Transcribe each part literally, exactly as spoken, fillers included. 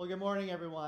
Well, good morning, everyone.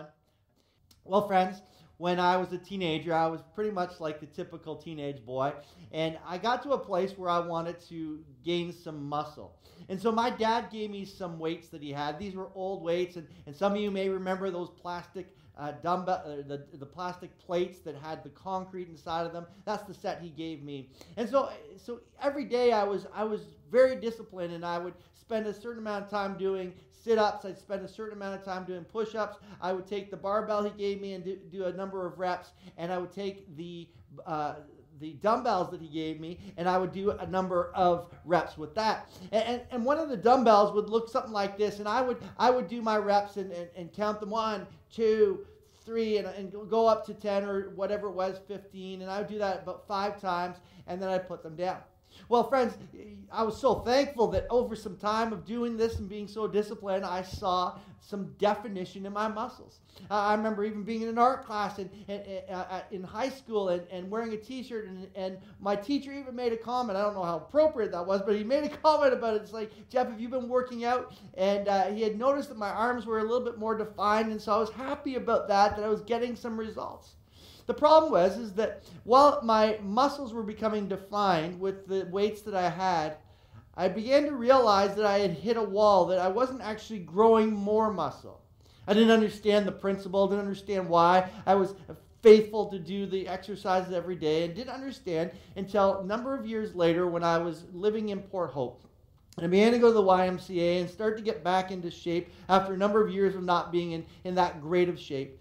Well, friends, when I was a teenager, I was pretty much like the typical teenage boy, and I got to a place where I wanted to gain some muscle. And so my dad gave me some weights that he had. These were old weights, and, and some of you may remember those plastic uh, dumbbell, uh, the, the plastic plates that had the concrete inside of them. That's the set he gave me. And so, so every day I was, I was very disciplined, and I would spend a certain amount of time doing sit-ups. I'd spend a certain amount of time doing push-ups. I would take the barbell he gave me and do, do a number of reps, and I would take the uh, the dumbbells that he gave me, and I would do a number of reps with that. And, and, and one of the dumbbells would look something like this, and I would I would do my reps and, and, and count them one, two, three, and, and go up to ten or whatever it was, fifteen, and I would do that about five times, and then I'd put them down. Well, friends, I was so thankful that over some time of doing this and being so disciplined, I saw some definition in my muscles. Uh, I remember even being in an art class in, in, uh, in high school and, and wearing a t-shirt, and, and my teacher even made a comment. I don't know how appropriate that was, but he made a comment about it. It's like, Jeff, have you been working out? And uh, he had noticed that my arms were a little bit more defined, and so I was happy about that, that I was getting some results. The problem was is that while my muscles were becoming defined with the weights that I had, I began to realize that I had hit a wall, that I wasn't actually growing more muscle. I didn't understand the principle, didn't understand why. I was faithful to do the exercises every day, and didn't understand until a number of years later when I was living in Port Hope. And I began to go to the Y M C A and start to get back into shape after a number of years of not being in, in that great of shape.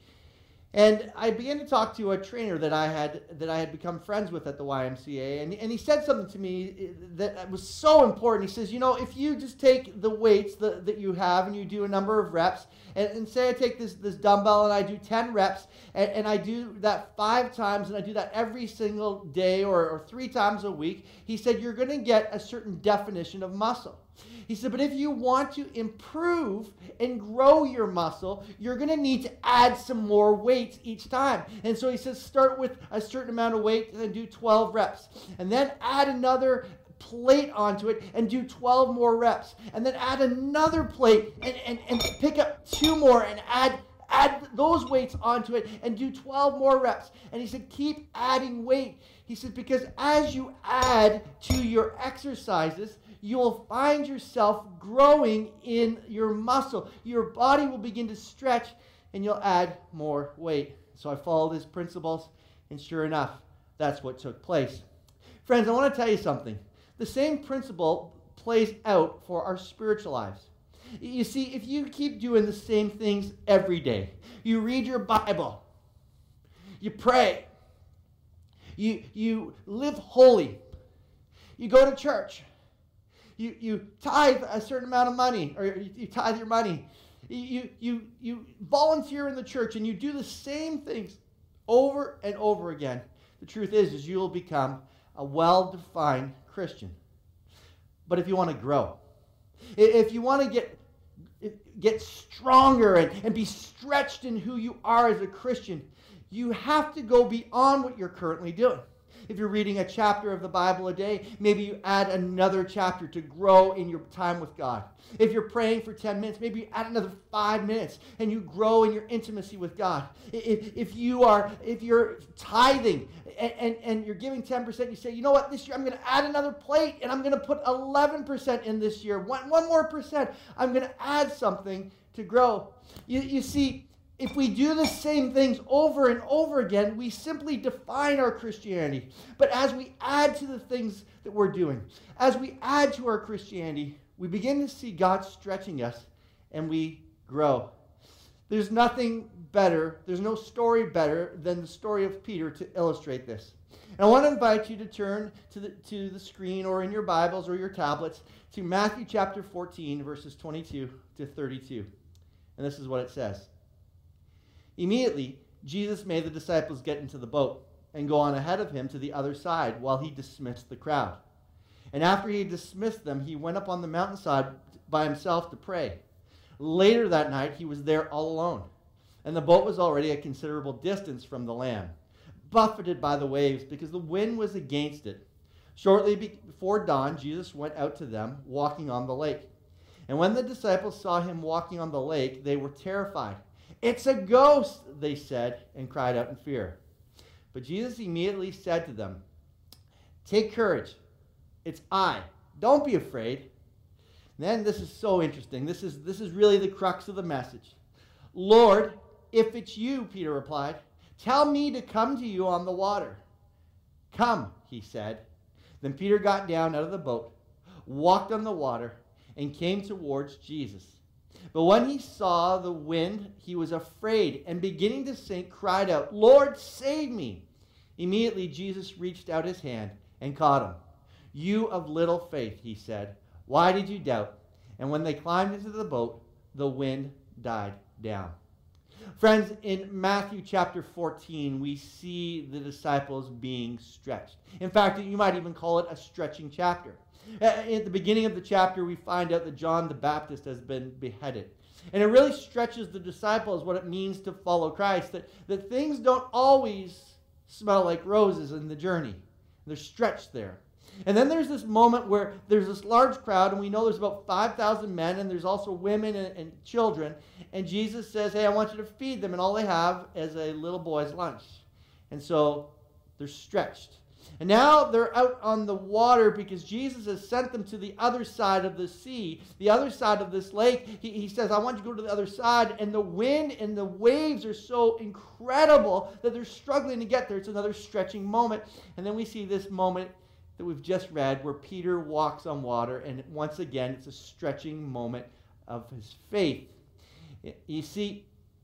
And I began to talk to a trainer that I had that I had become friends with at the Y M C A, and, and he said something to me that was so important. He says, you know, if you just take the weights that, that you have and you do a number of reps, and, and say I take this, this dumbbell and I do ten reps, and, and I do that five times, and I do that every single day or, or three times a week, he said, you're going to get a certain definition of muscle. He said, but if you want to improve and grow your muscle, you're going to need to add some more weights each time. And so he says, start with a certain amount of weight and then do twelve reps. And then add another plate onto it and do twelve more reps. And then add another plate and, and, and pick up two more and add add those weights onto it and do twelve more reps. And he said, keep adding weight. He said, because as you add to your exercises, you will find yourself growing in your muscle. Your body will begin to stretch, and you'll add more weight. So I followed his principles, and sure enough, that's what took place. Friends, I want to tell you something. The same principle plays out for our spiritual lives. You see, if you keep doing the same things every day, you read your Bible, you pray, you, you live holy, you go to church, You, you tithe a certain amount of money, or you, you tithe your money. You, you, you volunteer in the church, and you do the same things over and over again. The truth is, is you'll become a well-defined Christian. But if you want to grow, if you want to get, get stronger and, and be stretched in who you are as a Christian, you have to go beyond what you're currently doing. If you're reading a chapter of the Bible a day, maybe you add another chapter to grow in your time with God. If you're praying for ten minutes, maybe you add another five minutes and you grow in your intimacy with God. If, if, you are, if you're tithing and, and, and you're giving ten percent, you say, you know what, this year I'm going to add another plate and I'm going to put eleven percent in this year. One, one more percent. I'm going to add something to grow. You, you see, if we do the same things over and over again, we simply define our Christianity. But as we add to the things that we're doing, as we add to our Christianity, we begin to see God stretching us, and we grow. There's nothing better, there's no story better than the story of Peter to illustrate this. And I want to invite you to turn to the, to the screen or in your Bibles or your tablets to Matthew chapter fourteen, verses twenty-two to thirty-two. And this is what it says. Immediately, Jesus made the disciples get into the boat and go on ahead of him to the other side while he dismissed the crowd. And after he dismissed them, he went up on the mountainside by himself to pray. Later that night, he was there all alone, and the boat was already a considerable distance from the land, buffeted by the waves because the wind was against it. Shortly before dawn, Jesus went out to them, walking on the lake. And when the disciples saw him walking on the lake, they were terrified "It's a ghost," they said, and cried out in fear. But Jesus immediately said to them, "Take courage. It's I. Don't be afraid." Then this is so interesting. This is, this is really the crux of the message. "Lord, if it's you," Peter replied, "tell me to come to you on the water." "Come," he said. Then Peter got down out of the boat, walked on the water, and came towards Jesus. But when he saw the wind, he was afraid, and beginning to sink, cried out, "Lord, save me." Immediately Jesus reached out his hand and caught him. "You of little faith," he said, "why did you doubt?" And when they climbed into the boat, the wind died down. Friends, in Matthew chapter fourteen, we see the disciples being stretched. In fact, you might even call it a stretching chapter. At the beginning of the chapter, we find out that John the Baptist has been beheaded. And it really stretches the disciples what it means to follow Christ, that, that things don't always smell like roses in the journey. They're stretched there. And then there's this moment where there's this large crowd, and we know there's about five thousand men, and there's also women and, and children. And Jesus says, "Hey, I want you to feed them." And all they have is a little boy's lunch. And so they're stretched. And now they're out on the water because Jesus has sent them to the other side of the sea, the other side of this lake. He, he says, "I want you to go to the other side." And the wind and the waves are so incredible that they're struggling to get there. It's another stretching moment. And then we see this moment that we've just read where Peter walks on water, and once again it's a stretching moment of his faith. You see,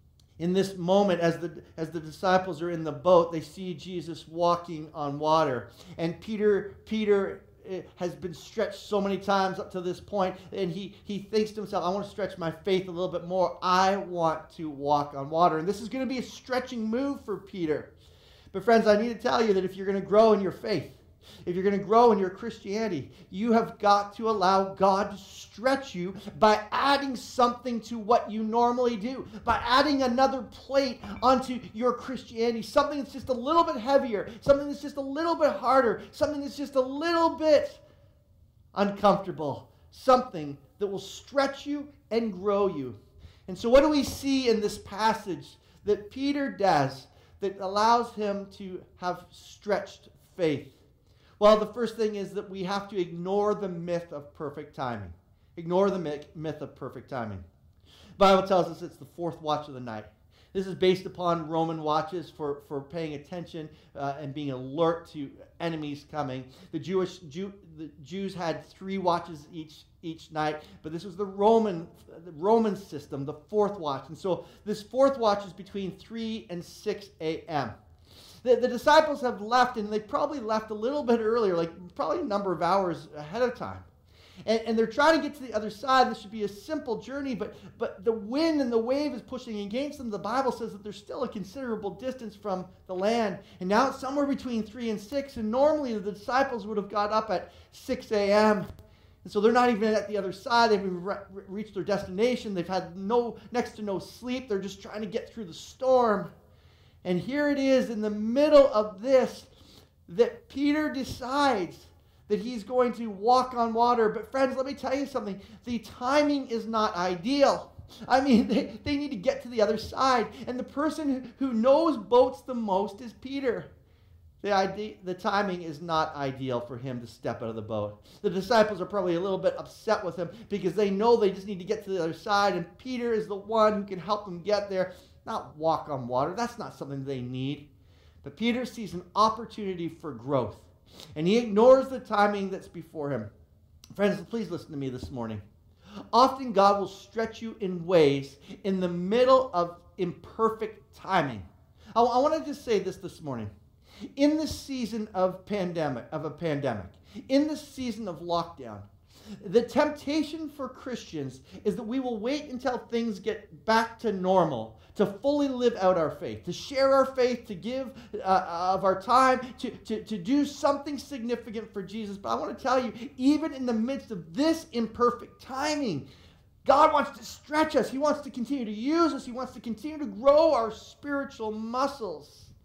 in this moment, as the as the disciples are in the boat, they see Jesus walking on water, and Peter Peter has been stretched so many times up to this point, and he he thinks to himself, "I want to stretch my faith a little bit more. I want to walk on water." And this is going to be a stretching move for Peter. But friends, I need to tell you that if you're going to grow in your faith, if you're going to grow in your Christianity, you have got to allow God to stretch you by adding something to what you normally do, by adding another plate onto your Christianity, something that's just a little bit heavier, something that's just a little bit harder, something that's just a little bit uncomfortable, something that will stretch you and grow you. And so what do we see in this passage that Peter does that allows him to have stretched faith? Well, the first thing is that we have to ignore the myth of perfect timing. Ignore the myth of perfect timing. The Bible tells us it's the fourth watch of the night. This is based upon Roman watches for, for paying attention uh, and being alert to enemies coming. The Jewish Jew, the Jews had three watches each each night, but this was the Roman the Roman system, the fourth watch. And so this fourth watch is between three and six a.m. The, the disciples have left, and they probably left a little bit earlier, like probably a number of hours ahead of time. And, and they're trying to get to the other side. This should be a simple journey, but, but the wind and the wave is pushing against them. The Bible says that there's still a considerable distance from the land. And now it's somewhere between three and six, and normally the disciples would have got up at six a.m., and so they're not even at the other side. They've re- reached their destination. They've had no next to no sleep. They're just trying to get through the storm. And here it is in the middle of this that Peter decides that he's going to walk on water. But friends, let me tell you something. The timing is not ideal. I mean, they, they need to get to the other side. And the person who knows boats the most is Peter. The, idea, the timing is not ideal for him to step out of the boat. The disciples are probably a little bit upset with him because they know they just need to get to the other side. And Peter is the one who can help them get there. Not walk on water. That's not something they need. But Peter sees an opportunity for growth, and he ignores the timing that's before him. Friends, please listen to me this morning. Often God will stretch you in ways in the middle of imperfect timing. I, I want to just say this this morning. In this season of pandemic, of a pandemic, in this season of lockdown, the temptation for Christians is that we will wait until things get back to normal to fully live out our faith, to share our faith, to give uh, of our time, to, to, to do something significant for Jesus. But I want to tell you, even in the midst of this imperfect timing, God wants to stretch us. He wants to continue to use us. He wants to continue to grow our spiritual muscles.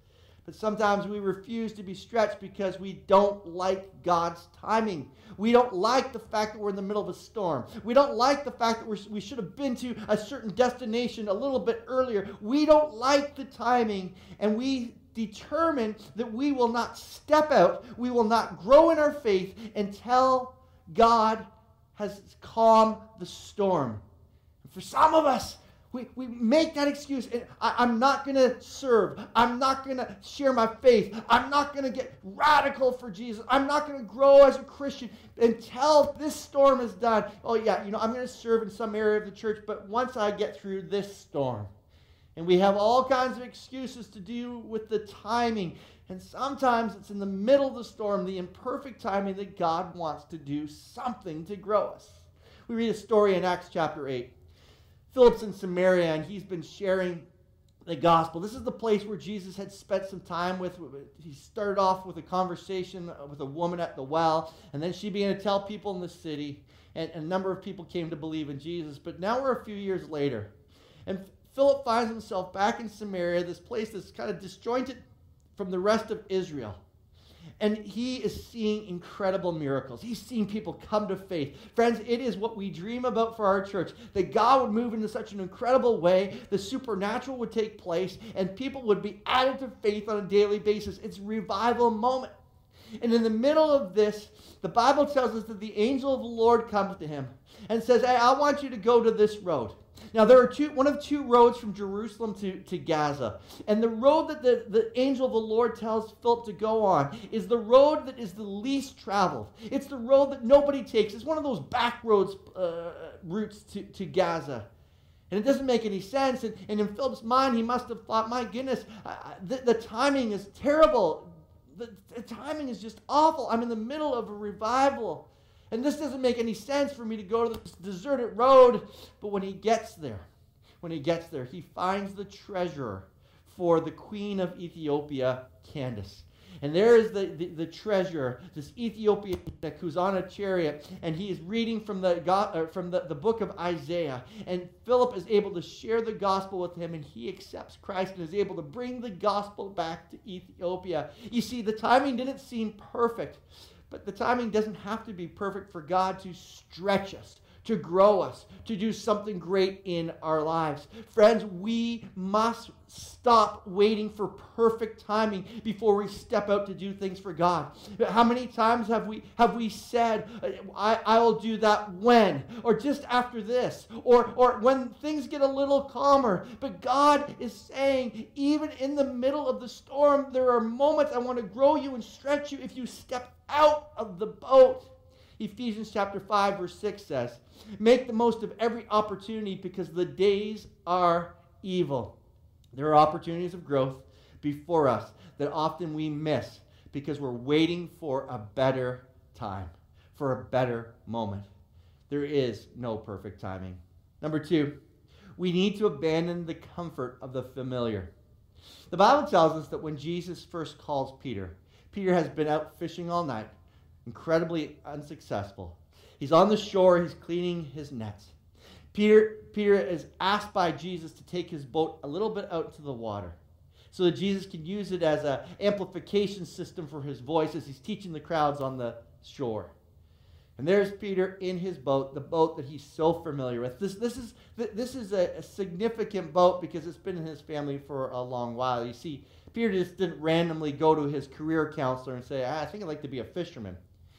But sometimes we refuse to be stretched because we don't like God's timing. We don't like the fact that we're in the middle of a storm. We don't like the fact that we're, we should have been to a certain destination a little bit earlier. We don't like the timing, and we determine that we will not step out, we will not grow in our faith until God has calmed the storm. And for some of us, We, we make that excuse. I, I'm not going to serve. I'm not going to share my faith. I'm not going to get radical for Jesus. I'm not going to grow as a Christian until this storm is done. Oh, yeah, you know, I'm going to serve in some area of the church, but once I get through this storm. And we have all kinds of excuses to do with the timing. And sometimes it's in the middle of the storm, the imperfect timing, that God wants to do something to grow us. We read a story in Acts chapter eight. Philip's in Samaria, and he's been sharing the gospel. This is the place where Jesus had spent some time with. He started off with a conversation with a woman at the well, and then she began to tell people in the city, and a number of people came to believe in Jesus. But now we're a few years later, and Philip finds himself back in Samaria, this place that's kind of disjointed from the rest of Israel. And he is seeing incredible miracles. He's seeing people come to faith. Friends, it is what we dream about for our church, that God would move into such an incredible way, the supernatural would take place, and people would be added to faith on a daily basis. It's a revival moment. And in the middle of this, the Bible tells us that the angel of the Lord comes to him and says, hey, I want you to go to this road. Now, there are two, one of two roads from Jerusalem to, to Gaza. And the road that the, the angel of the Lord tells Philip to go on is the road that is the least traveled. It's the road that nobody takes. It's one of those back roads, uh, routes to, to Gaza. And it doesn't make any sense. And, and in Philip's mind, he must have thought, my goodness, uh, the, the timing is terrible. The, the timing is just awful. I'm in the middle of a revival. And this doesn't make any sense for me to go to this deserted road. But when he gets there, when he gets there, he finds the treasurer for the queen of Ethiopia, Candace. And there is the, the, the treasurer, this Ethiopian who's on a chariot, and he is reading from the God, uh, from the, the book of Isaiah. And Philip is able to share the gospel with him, and he accepts Christ and is able to bring the gospel back to Ethiopia. You see, the timing didn't seem perfect. But the timing doesn't have to be perfect for God to stretch us, to grow us, to do something great in our lives. Friends, we must stop waiting for perfect timing before we step out to do things for God. How many times have we have we said, I, I will do that when, or just after this, or, or when things get a little calmer. But God is saying, even in the middle of the storm, there are moments I want to grow you and stretch you if you step out of the boat. Ephesians chapter five verse six says, make the most of every opportunity because the days are evil. There are opportunities of growth before us that often we miss because we're waiting for a better time, for a better moment. There is no perfect timing. Number two, we need to abandon the comfort of the familiar. The Bible tells us that when Jesus first calls Peter, Peter has been out fishing all night, incredibly unsuccessful. He's on the shore, he's cleaning his nets. Peter, Peter is asked by Jesus to take his boat a little bit out into the water so that Jesus can use it as an amplification system for his voice as he's teaching the crowds on the shore. And there's Peter in his boat, the boat that he's so familiar with. This, this is, this is a, a significant boat because it's been in his family for a long while. You see, Peter just didn't randomly go to his career counselor and say, ah, I think I'd like to be a fisherman.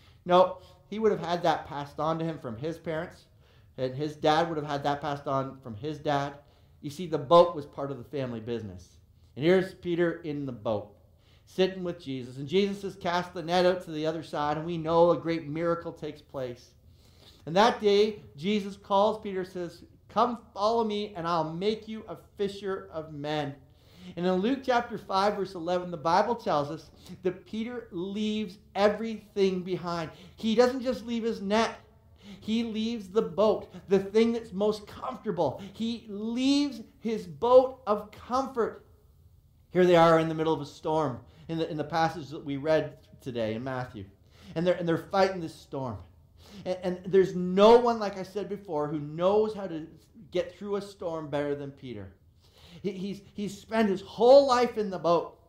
No, he would have had that passed on to him from his parents, and his dad would have had that passed on from his dad. You see, the boat was part of the family business. And here's Peter in the boat, sitting with Jesus. And Jesus has cast the net out to the other side, and we know a great miracle takes place. And that day, Jesus calls Peter and says, come follow me, and I'll make you a fisher of men. And in Luke chapter five, verse eleven, the Bible tells us that Peter leaves everything behind. He doesn't just leave his net. He leaves the boat, the thing that's most comfortable. He leaves his boat of comfort. Here they are in the middle of a storm in the, in the passage that we read today in Matthew. And they're, and they're fighting this storm. And, and there's no one, like I said before, who knows how to get through a storm better than Peter. He, he's, he's spent his whole life in the boat.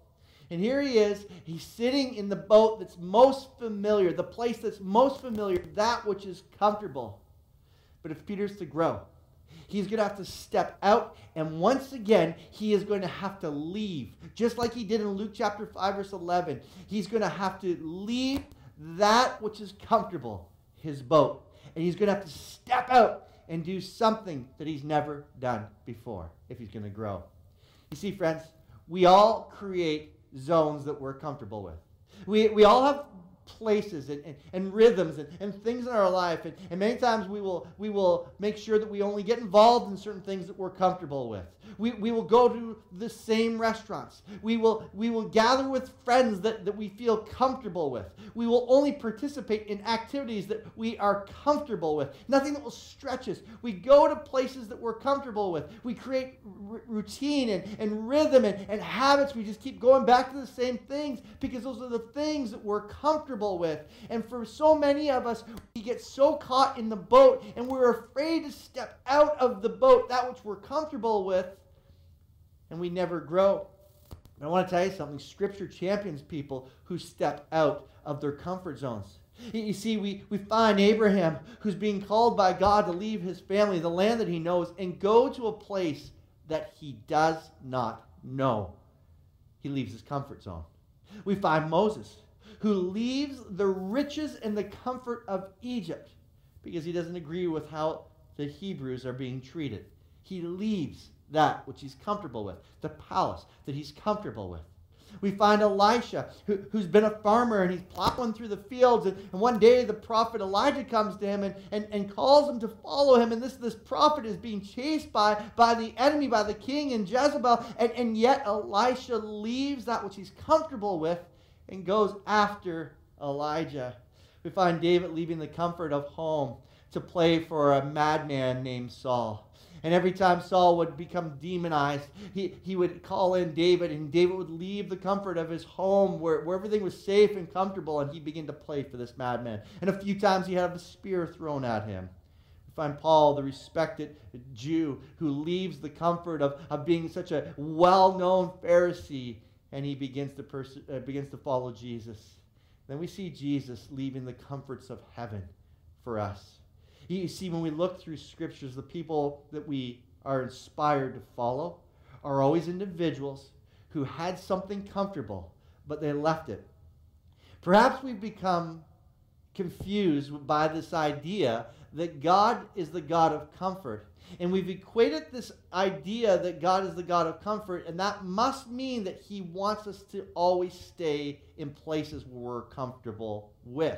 And here he is, he's sitting in the boat that's most familiar, the place that's most familiar, that which is comfortable. But if Peter's to grow, he's going to have to step out, and once again, he is going to have to leave. Just like he did in Luke chapter five, verse eleven. He's going to have to leave that which is comfortable, his boat. And he's going to have to step out and do something that he's never done before if he's going to grow. You see, friends, we all create zones that we're comfortable with. We, we all have places and, and, and rhythms and, and things in our life. And, and many times we will, we will make sure that we only get involved in certain things that we're comfortable with. We, we will go to the same restaurants. We will, we will gather with friends that, that we feel comfortable with. We will only participate in activities that we are comfortable with. Nothing that will stretch us. We go to places that we're comfortable with. We create r- routine and, and rhythm and, and habits. We just keep going back to the same things because those are the things that we're comfortable with. And for so many of us, we get so caught in the boat and we're afraid to step out of the boat, that which we're comfortable with, and we never grow. And I want to tell you something. Scripture champions people who step out of their comfort zones. You see, we, we find Abraham who's being called by God to leave his family, the land that he knows, and go to a place that he does not know. He leaves his comfort zone. We find Moses who leaves the riches and the comfort of Egypt because he doesn't agree with how the Hebrews are being treated. He leaves that which he's comfortable with, the palace that he's comfortable with. We find Elisha, who, who's been a farmer, and he's plowing through the fields, and, and one day the prophet Elijah comes to him and, and, and calls him to follow him, and this, this prophet is being chased by, by the enemy, by the king and Jezebel, and, and yet Elisha leaves that which he's comfortable with and goes after Elijah. We find David leaving the comfort of home to play for a madman named Saul. And every time Saul would become demonized, he, he would call in David, and David would leave the comfort of his home where, where everything was safe and comfortable, and he'd begin to play for this madman. And a few times he had a spear thrown at him. We find Paul, the respected Jew, who leaves the comfort of, of being such a well-known Pharisee, and he begins to, pers- uh, begins to follow Jesus. Then we see Jesus leaving the comforts of heaven for us. You see, when we look through scriptures, the people that we are inspired to follow are always individuals who had something comfortable, but they left it. Perhaps we've become confused by this idea that God is the God of comfort. And we've equated this idea that God is the God of comfort, and that must mean that he wants us to always stay in places where we're comfortable with.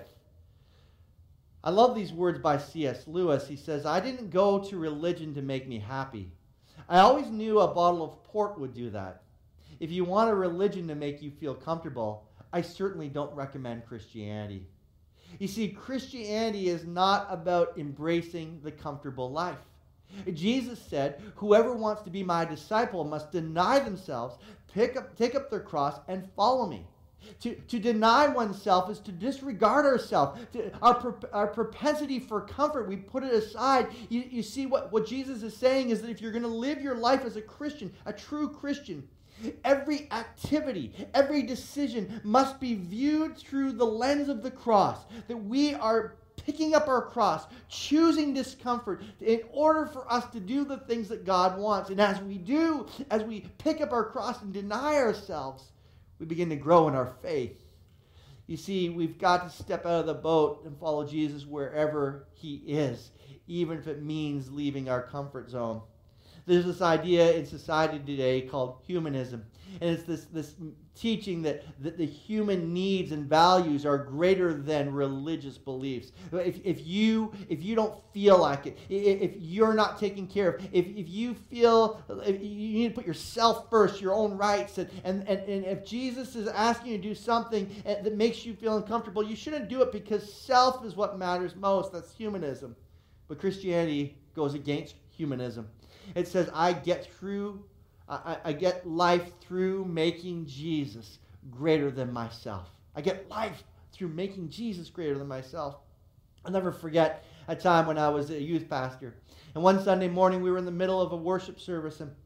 I love these words by C S Lewis. He says, "I didn't go to religion to make me happy. I always knew a bottle of port would do that. If you want a religion to make you feel comfortable, I certainly don't recommend Christianity." You see, Christianity is not about embracing the comfortable life. Jesus said, "Whoever wants to be my disciple must deny themselves, pick up, take up their cross, and follow me." To, to deny oneself is to disregard ourselves. To, our, our propensity for comfort, we put it aside. You, you see, what, what Jesus is saying is that if you're going to live your life as a Christian, a true Christian, every activity, every decision must be viewed through the lens of the cross. That we are picking up our cross, choosing discomfort in order for us to do the things that God wants. And as we do, as we pick up our cross and deny ourselves, we begin to grow in our faith. You see, we've got to step out of the boat and follow Jesus wherever he is, even if it means leaving our comfort zone. There's this idea in society today called humanism. And it's this, this teaching that, that the human needs and values are greater than religious beliefs. If, if, you, if you don't feel like it, if you're not taken care of, if, if you feel if you need to put yourself first, your own rights, and, and, and, and if Jesus is asking you to do something that makes you feel uncomfortable, you shouldn't do it because self is what matters most. That's humanism. But Christianity goes against humanism. It says, I get through, I, I get life through making Jesus greater than myself. I get life through making Jesus greater than myself. I'll never forget a time when I was a youth pastor. And one Sunday morning, we were in the middle of a worship service, and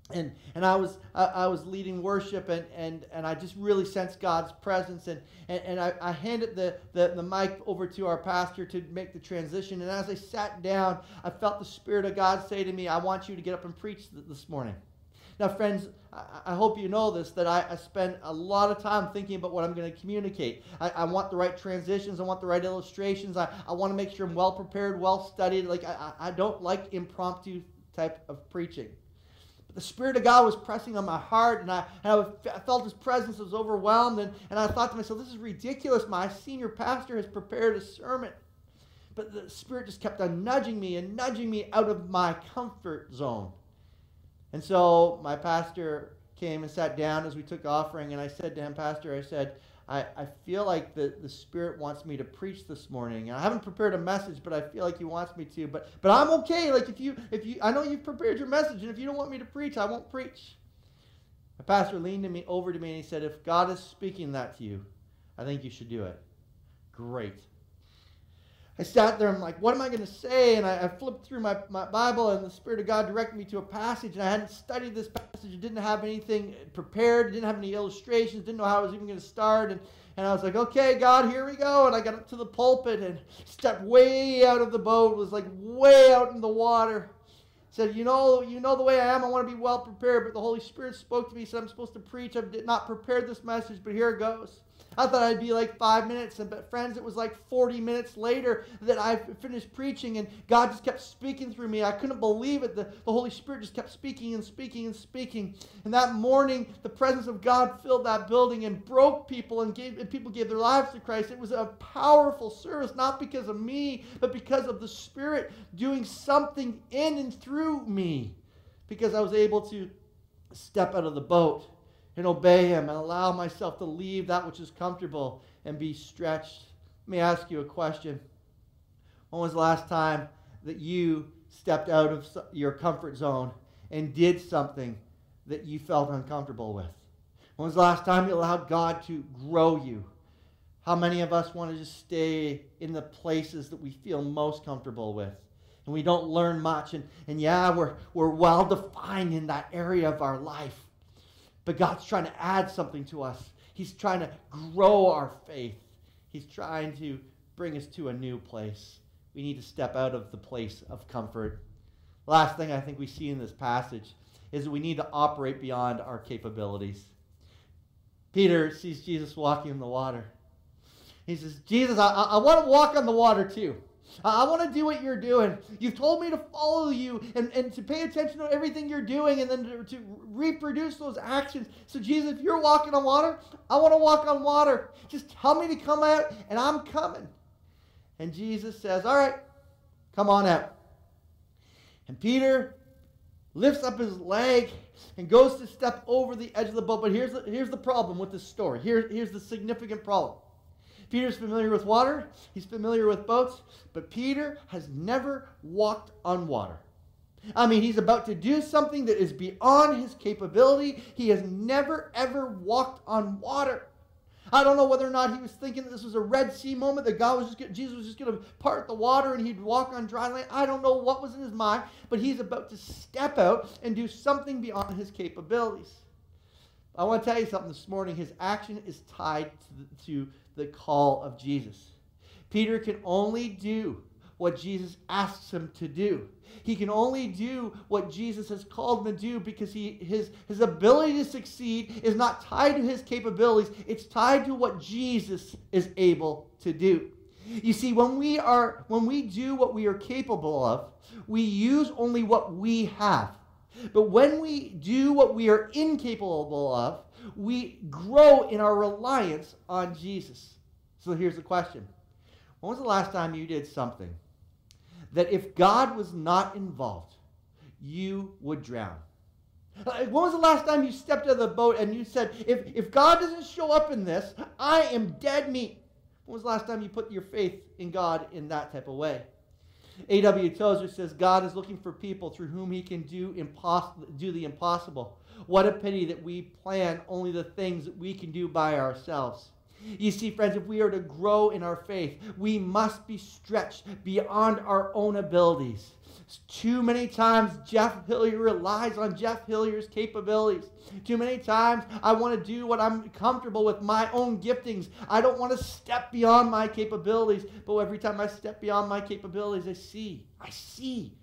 And and I was I, I was leading worship, and, and, and I just really sensed God's presence, and, and, and I, I handed the, the, the mic over to our pastor to make the transition, and as I sat down, I felt the Spirit of God say to me, I want you to get up and preach th- this morning. Now, friends, I, I hope you know this, that I, I spend a lot of time thinking about what I'm going to communicate. I, I want the right transitions, I want the right illustrations, I, I want to make sure I'm well prepared, well studied. Like I, I don't like impromptu type of preaching. The Spirit of God was pressing on my heart, and I, and I, was, I felt His presence. I was overwhelmed, and, and I thought to myself, this is ridiculous. My senior pastor has prepared a sermon. But the Spirit just kept on nudging me and nudging me out of my comfort zone. And so my pastor came and sat down as we took offering, and I said to him, Pastor, I said, I, I feel like the, the Spirit wants me to preach this morning. And I haven't prepared a message, but I feel like He wants me to. But but I'm okay. Like if you if you I know you've prepared your message, and if you don't want me to preach, I won't preach. The pastor leaned to me over to me and he said, if God is speaking that to you, I think you should do it. Great. I sat there, I'm like, what am I going to say? And I, I flipped through my, my Bible, and the Spirit of God directed me to a passage, and I hadn't studied this passage. I didn't have anything prepared, didn't have any illustrations, didn't know how I was even going to start. And, and I was like, okay, God, here we go. And I got up to the pulpit and stepped way out of the boat, was like way out in the water. Said, you know, you know the way I am. I want to be well prepared. But the Holy Spirit spoke to me, said I'm supposed to preach. I did not prepared this message, but here it goes. I thought I'd be like five minutes, and but friends, it was like forty minutes later that I finished preaching, and God just kept speaking through me. I couldn't believe it. The, the Holy Spirit just kept speaking and speaking and speaking. And that morning, the presence of God filled that building and broke people, and, gave, and people gave their lives to Christ. It was a powerful service, not because of me, but because of the Spirit doing something in and through me, because I was able to step out of the boat and obey Him and allow myself to leave that which is comfortable and be stretched. Let me ask you a question. When was the last time that you stepped out of your comfort zone and did something that you felt uncomfortable with? When was the last time you allowed God to grow you? How many of us want to just stay in the places that we feel most comfortable with? And we don't learn much. And, and yeah, we're, we're well defined in that area of our life. But God's trying to add something to us. He's trying to grow our faith. He's trying to bring us to a new place. We need to step out of the place of comfort. Last thing I think we see in this passage is that we need to operate beyond our capabilities. Peter sees Jesus walking in the water. He says, Jesus, I, I want to walk on the water too. I want to do what you're doing. You've told me to follow you and, and to pay attention to everything you're doing and then to, to reproduce those actions. So Jesus, if you're walking on water, I want to walk on water. Just tell me to come out and I'm coming. And Jesus says, all right, come on out. And Peter lifts up his leg and goes to step over the edge of the boat. But here's the, here's the problem with this story. Here, here's the significant problem. Peter's familiar with water. He's familiar with boats. But Peter has never walked on water. I mean, he's about to do something that is beyond his capability. He has never, ever walked on water. I don't know whether or not he was thinking that this was a Red Sea moment, that God was just gonna, Jesus was just going to part the water and he'd walk on dry land. I don't know what was in his mind, but he's about to step out and do something beyond his capabilities. I want to tell you something this morning. His action is tied to the, to the call of Jesus. Peter can only do what Jesus asks him to do. He can only do what Jesus has called him to do because he, his, his ability to succeed is not tied to his capabilities. It's tied to what Jesus is able to do. You see, when we are when we do what we are capable of, we use only what we have. But when we do what we are incapable of, we grow in our reliance on Jesus. So here's the question. When was the last time you did something that if God was not involved, you would drown? When was the last time you stepped out of the boat and you said, if, if God doesn't show up in this, I am dead meat? When was the last time you put your faith in God in that type of way? A W Tozer says, God is looking for people through whom he can do, impossible, do the impossible. What a pity that we plan only the things that we can do by ourselves. You see, friends, if we are to grow in our faith, we must be stretched beyond our own abilities. Too many times Jeff Hillier relies on Jeff Hillier's capabilities. Too many times I want to do what I'm comfortable with, my own giftings. I don't want to step beyond my capabilities. But every time I step beyond my capabilities, I see, I see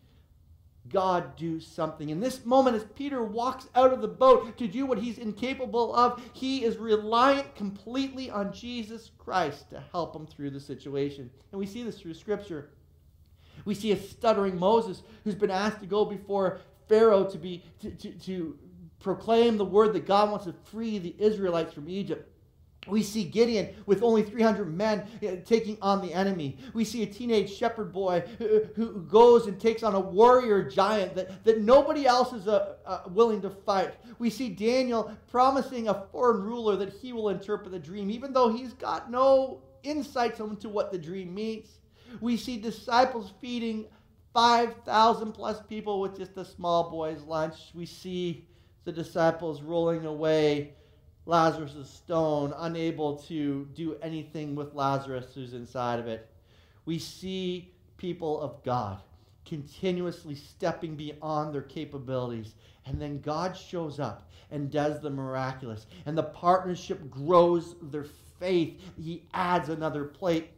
God do something. In this moment, as Peter walks out of the boat to do what he's incapable of, he is reliant completely on Jesus Christ to help him through the situation. And we see this through Scripture. We see a stuttering Moses who's been asked to go before Pharaoh to be to, to, to proclaim the word that God wants to free the Israelites from Egypt. We see Gideon with only three hundred men taking on the enemy. We see a teenage shepherd boy who, who goes and takes on a warrior giant that, that nobody else is uh, uh, willing to fight. We see Daniel promising a foreign ruler that he will interpret the dream, even though he's got no insights into what the dream means. We see disciples feeding five thousand plus people with just a small boy's lunch. We see the disciples rolling away Lazarus' stone, unable to do anything with Lazarus who's inside of it. We see people of God continuously stepping beyond their capabilities. And then God shows up and does the miraculous. And the partnership grows their faith. He adds another plate.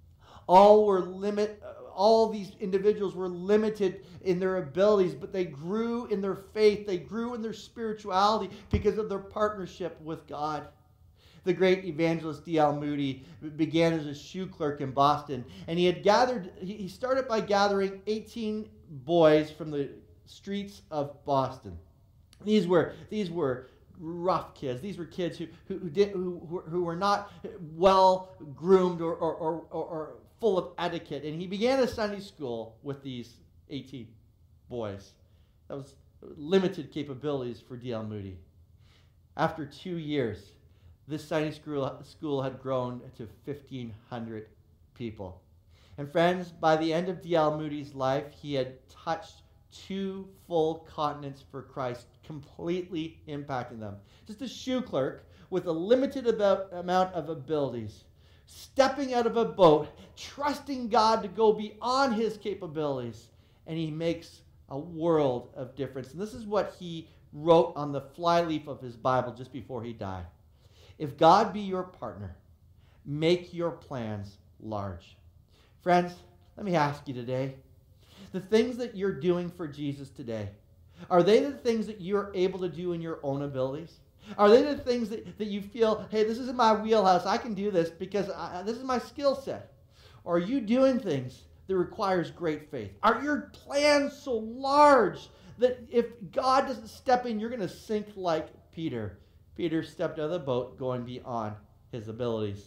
All were limit. All these individuals were limited in their abilities, but they grew in their faith. They grew in their spirituality because of their partnership with God. The great evangelist D L Moody began as a shoe clerk in Boston, and he had gathered. He started by gathering eighteen boys from the streets of Boston. These were these were rough kids. These were kids who who who, did, who, who were not well groomed or or, or or full of etiquette. And he began a Sunday school with these eighteen boys. That was limited capabilities for D L Moody. After two years, this Sunday school, school had grown to fifteen hundred people. And friends, by the end of D L Moody's life, he had touched two full continents for Christ, completely impacting them. Just a shoe clerk with a limited about, amount of abilities, stepping out of a boat, trusting God to go beyond his capabilities, and he makes a world of difference. And this is what he wrote on the flyleaf of his Bible just before he died. If God be your partner, make your plans large. Friends, let me ask you today, the things that you're doing for Jesus today, are they the things that you're able to do in your own abilities? Are they the things that, that you feel, hey, this is in my wheelhouse, I can do this because I, this is my skill set? Or are you doing things that requires great faith? Are your plans so large that if God doesn't step in, you're going to sink like Peter? Peter stepped out of the boat going beyond his abilities.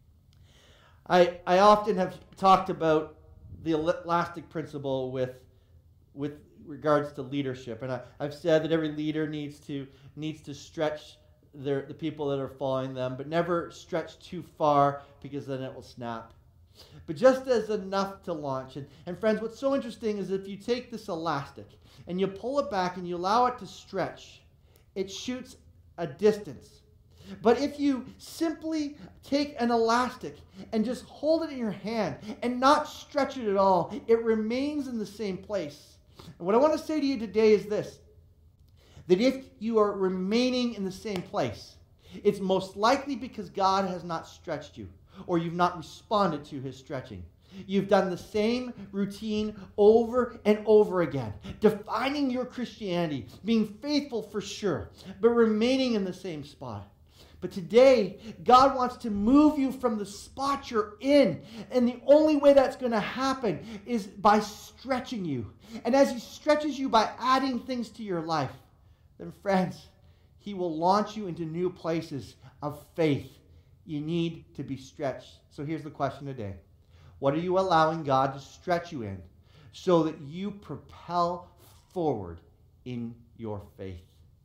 I, I often have talked about the elastic principle with, with regards to leadership. And I, I've said that every leader needs to, needs to stretch their, the people that are following them, but never stretch too far because then it will snap. But just as enough to launch. And, and friends, what's so interesting is if you take this elastic and you pull it back and you allow it to stretch, it shoots a distance. But if you simply take an elastic and just hold it in your hand and not stretch it at all, it remains in the same place. And what I want to say to you today is this, that if you are remaining in the same place, it's most likely because God has not stretched you, or you've not responded to his stretching. You've done the same routine over and over again, defining your Christianity, being faithful for sure, but remaining in the same spot. But today, God wants to move you from the spot you're in. And the only way that's going to happen is by stretching you. And as he stretches you by adding things to your life, then friends, he will launch you into new places of faith. You need to be stretched. So here's the question today. What are you allowing God to stretch you in so that you propel forward in your faith?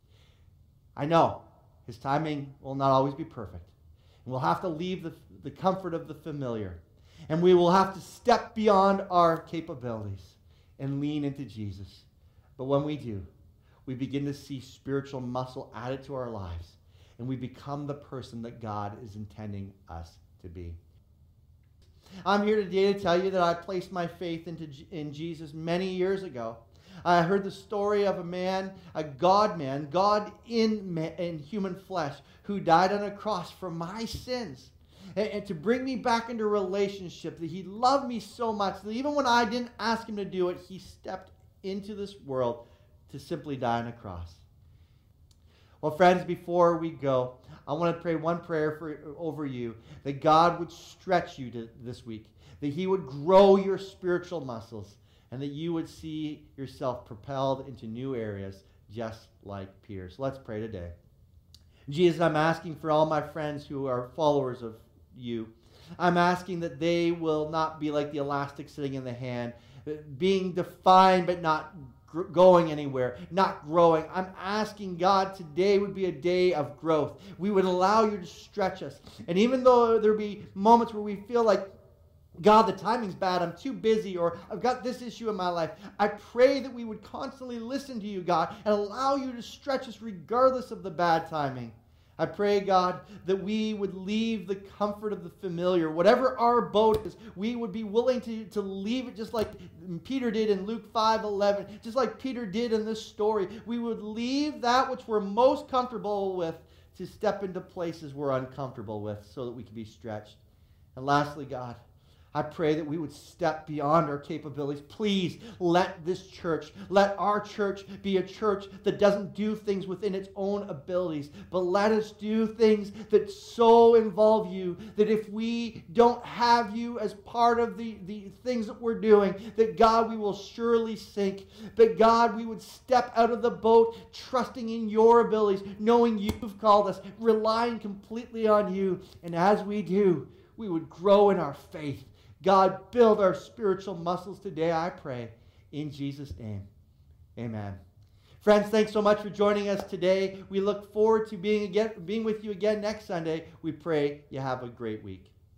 I know his timing will not always be perfect. And we'll have to leave the, the comfort of the familiar. And we will have to step beyond our capabilities and lean into Jesus. But when we do, we begin to see spiritual muscle added to our lives. And we become the person that God is intending us to be. I'm here today to tell you that I placed my faith into, in Jesus many years ago. I heard the story of a man, a God man, God in, in human flesh, who died on a cross for my sins. And, and to bring me back into a relationship, that he loved me so much that even when I didn't ask him to do it, he stepped into this world to simply die on a cross. Well, friends, before we go, I want to pray one prayer for, over you, that God would stretch you to, this week, that he would grow your spiritual muscles, and that you would see yourself propelled into new areas just like Peter. So let's pray today. Jesus, I'm asking for all my friends who are followers of you. I'm asking that they will not be like the elastic sitting in the hand, being defined but not going anywhere, not growing. I'm asking God today would be a day of growth. We would allow you to stretch us. And even though there be moments where we feel like, God, the timing's bad, I'm too busy, or I've got this issue in my life, I pray that we would constantly listen to you, God, and allow you to stretch us regardless of the bad timing. I pray, God, that we would leave the comfort of the familiar. Whatever our boat is, we would be willing to, to leave it just like Peter did in Luke five eleven, just like Peter did in this story. We would leave that which we're most comfortable with to step into places we're uncomfortable with so that we can be stretched. And lastly, God, I pray that we would step beyond our capabilities. Please let this church, let our church be a church that doesn't do things within its own abilities, but let us do things that so involve you that if we don't have you as part of the, the things that we're doing, that God, we will surely sink. But God, we would step out of the boat trusting in your abilities, knowing you've called us, relying completely on you. And as we do, we would grow in our faith. God, build our spiritual muscles today, I pray, in Jesus' name. Amen. Friends, thanks so much for joining us today. We look forward to being again, being with you again next Sunday. We pray you have a great week.